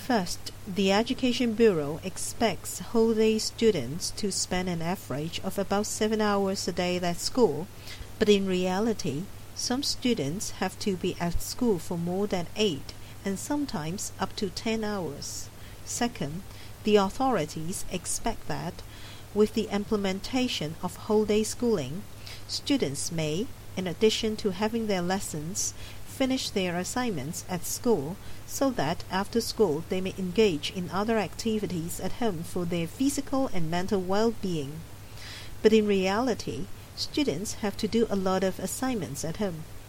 First, the Education Bureau expects whole-day students to spend an average of about 7 hours a day at school, but in reality, some students have to be at school for more than 8 and sometimes up to 10 hours. Second, the authorities expect that, with the implementation of whole-day schooling, students may, in addition to having their lessons, finish their assignments at school so that after school they may engage in other activities at home for their physical and mental well-being. But in reality, students have to do a lot of assignments at home.